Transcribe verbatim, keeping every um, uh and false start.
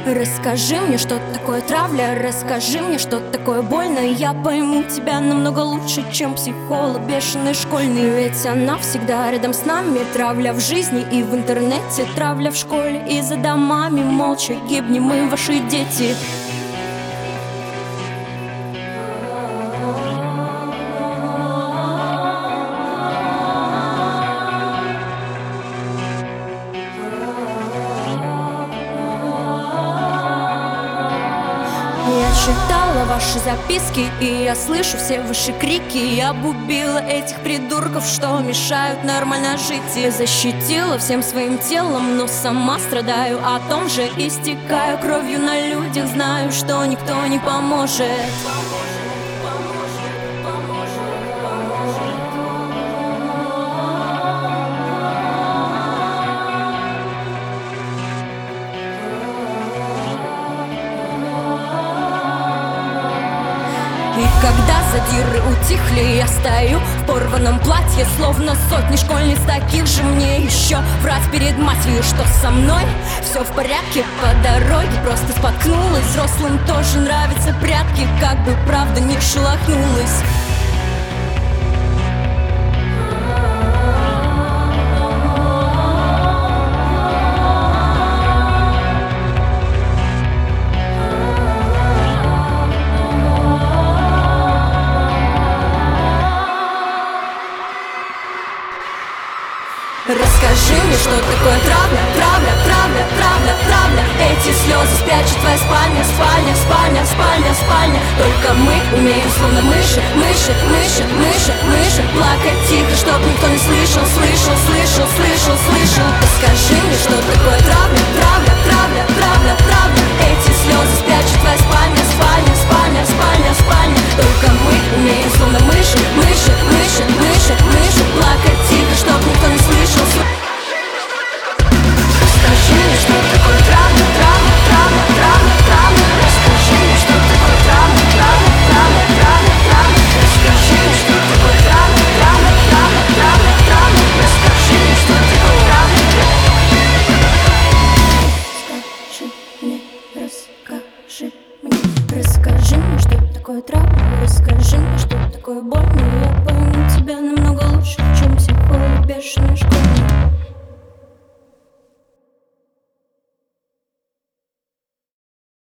Расскажи мне, что такое травля, расскажи мне, что такое больно. Я пойму тебя намного лучше, чем психолог бешеный школьный. Ведь она всегда рядом с нами. Травля в жизни и в интернете, травля в школе и за домами. Молча гибнем мы, ваши дети. Я читала ваши записки, и я слышу все ваши крики. Я бы убила этих придурков, что мешают нормально жить. Я защитила всем своим телом, но сама страдаю, о том же истекаю кровью на людях. Знаю, что никто не поможет. И когда задиры утихли, я стою в порванном платье, словно сотни школьниц таких же. Мне еще врать перед матерью, что со мной все в порядке. По дороге просто споткнулась. Взрослым тоже нравятся прятки, как бы правда не шелохнулась. Расскажи мне, что такое травля, травля, травля, травля, травля. Эти слезы спрячет твоя спальня, спальня, спальня, спальня, спальня. Только мы умеем, словно мыши, мыши, мыши, мыши, мыши, плакать тихо, чтоб никто не слышал, слышал, слышал, слышал, слышал. Расскажи мне, что такое